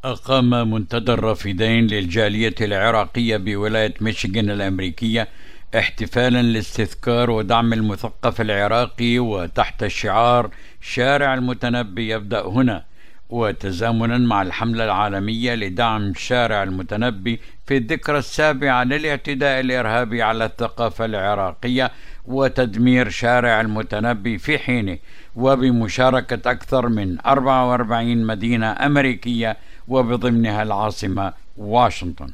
أقام منتدى الرافدين للجالية العراقية بولاية ميشيغان الأمريكية احتفالا لاستذكار ودعم المثقف العراقي، وتحت شعار شارع المتنبي يبدأ هنا، وتزامنا مع الحملة العالمية لدعم شارع المتنبي في الذكرى السابعة للاعتداء الإرهابي على الثقافة العراقية وتدمير شارع المتنبي في حينه، وبمشاركة أكثر من 44 مدينة أمريكية وبضمنها العاصمة واشنطن.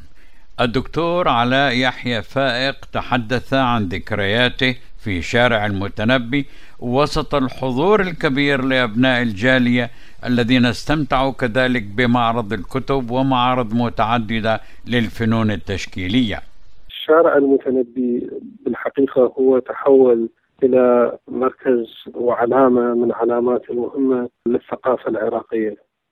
الدكتور علاء يحيى فائق تحدث عن ذكرياته في شارع المتنبي وسط الحضور الكبير لأبناء الجالية الذين استمتعوا كذلك بمعرض الكتب ومعارض متعددة للفنون التشكيلية. شارع المتنبي بالحقيقة هو تحول إلى مركز وعلامة من علامات المهمة للثقافة العراقية،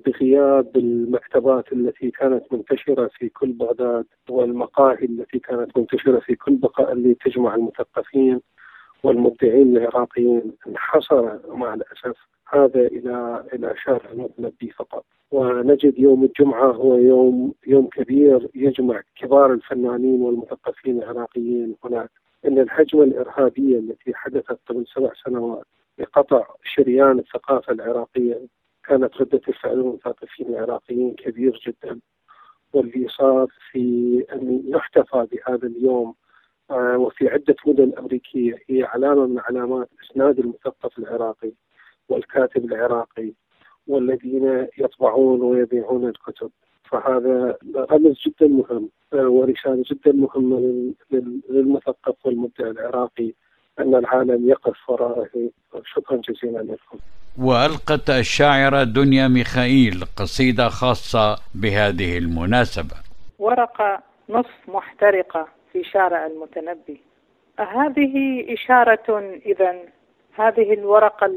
بغياب المكتبات التي كانت منتشرة في كل بغداد والمقاهي التي كانت منتشرة في كل بقاء اللي تجمع المثقفين والمبدعين العراقيين. انحصر مع الأسف هذا إلى شارع المتنبي فقط، ونجد يوم الجمعة هو يوم كبير يجمع كبار الفنانين والمثقفين العراقيين هناك. إن الهجمة الإرهابية التي حدثت قبل 7 سنوات لقطع شريان الثقافة العراقية كانت ردة الفعل المثقفين العراقيين كبير جدا، واللي صار في أن يحتفى بهذا اليوم وفي عدة مدن أمريكية هي علامة من علامات إسناد المثقف العراقي والكاتب العراقي والذين يطبعون ويبيعون الكتب. فهذا رمز جدا مهم ورسالة جدا مهمة للمثقف والمبدع العراقي أن العالم يقف وراءه. شكرا جزيلا لكم. وألقت الشاعرة دنيا ميخائيل قصيدة خاصة بهذه المناسبة. ورقة نصف محترقة في شارع المتنبي. هذه إشارة إذن، هذه الورقة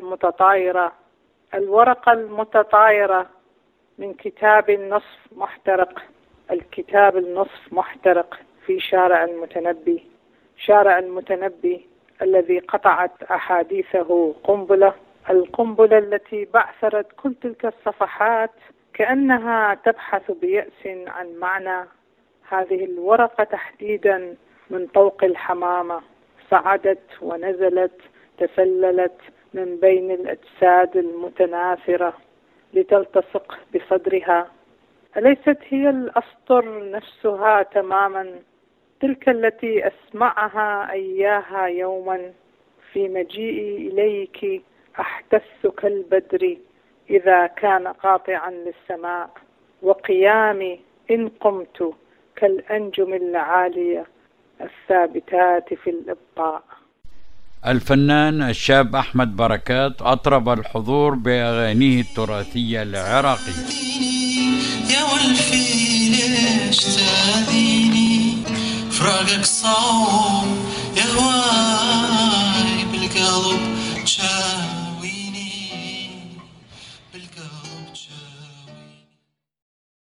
المتطايرة من كتاب النصف محترق، الكتاب النصف محترق في شارع المتنبي. شارع المتنبي الذي قطعت أحاديثه القنبلة التي بعثرت كل تلك الصفحات كأنها تبحث بيأس عن معنى. هذه الورقة تحديدا من طوق الحمامة صعدت ونزلت، تسللت من بين الأجساد المتناثرة لتلتصق بصدرها. أليست هي الأسطر نفسها تماما، تلك التي أسمعها إياها يوما في مجيئي إليك أحتس كالبدر إذا كان قاطعا للسماء، وقيامي إن قمت كالأنجم العالية الثابتات في الإبطاء. الفنان الشاب أحمد بركات أطرب الحضور بأغانيه التراثية العراقية. يا والفي ليش تاذيني فراقك صعب